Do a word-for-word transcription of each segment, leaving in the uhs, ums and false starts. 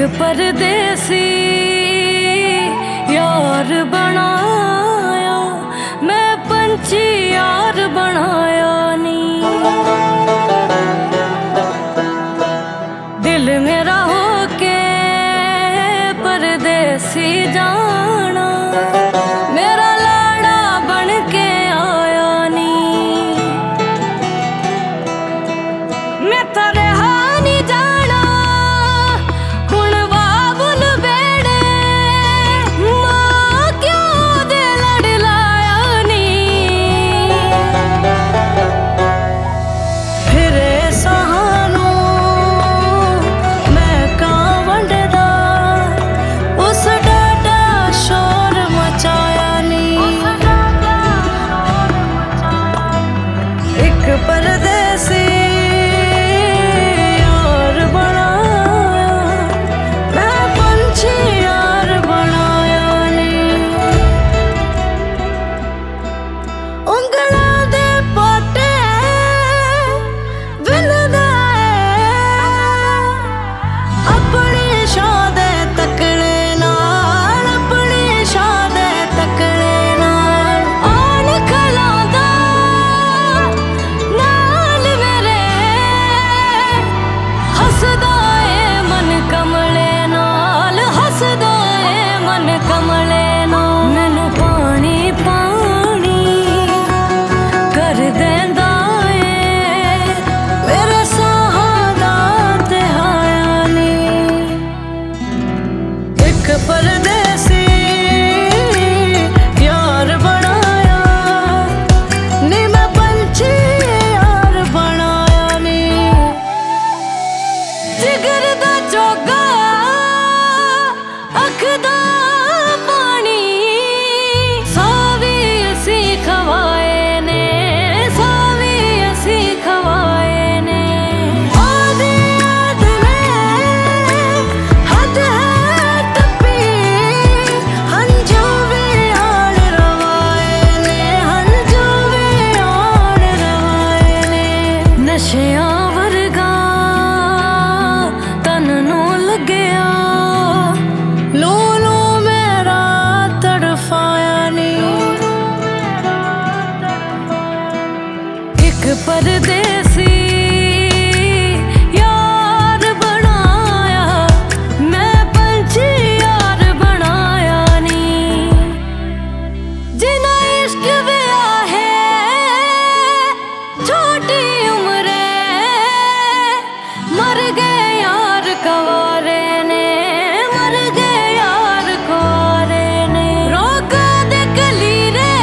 परदेसी यार बनाया, मैं पंछी यार बनाया नी। दिल मेरा होके परदेसी जाना, मेरा लाड़ा बन के आया नी। मैं तेरे हानी जाना हुण बाबुल बेड़े, मां क्यों दे लड़ लाया नी। फिरे सहानू मैं कांवड़दा, उस डाटा शोर मचाया नी। एक परदेसी परदेसी यार बनाया नी, मैं पंछी यार बनाया नी। जिगर दा चोगा अख दा पानी, सावी असी खवाए ने, सावी असी खवाए ने। आदि याद ने हद है नशियां वर्गा तन नू लगया, लो लो मेरा तड़फाया नी। एक परदेसी यार बनाया, मैं पंछी यार बनाया नी। जिन्ना इश्क विया है छोटी मर गए यार कवारे ने, मर गए यार कुआरे ने। रोका दे कली रे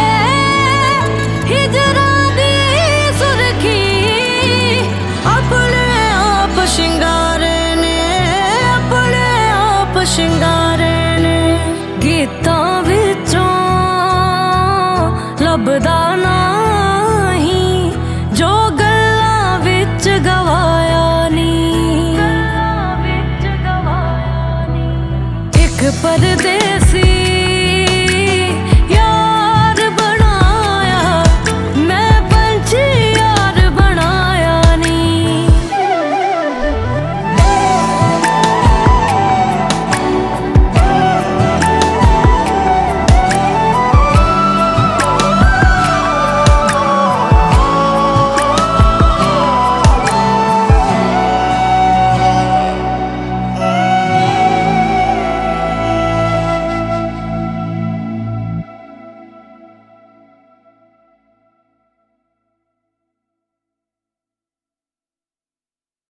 हिजरा दी सुरखी, अपने आप शिंगारे ने, अपने आप शिंगारे ने। गीतां विचों लभदा ना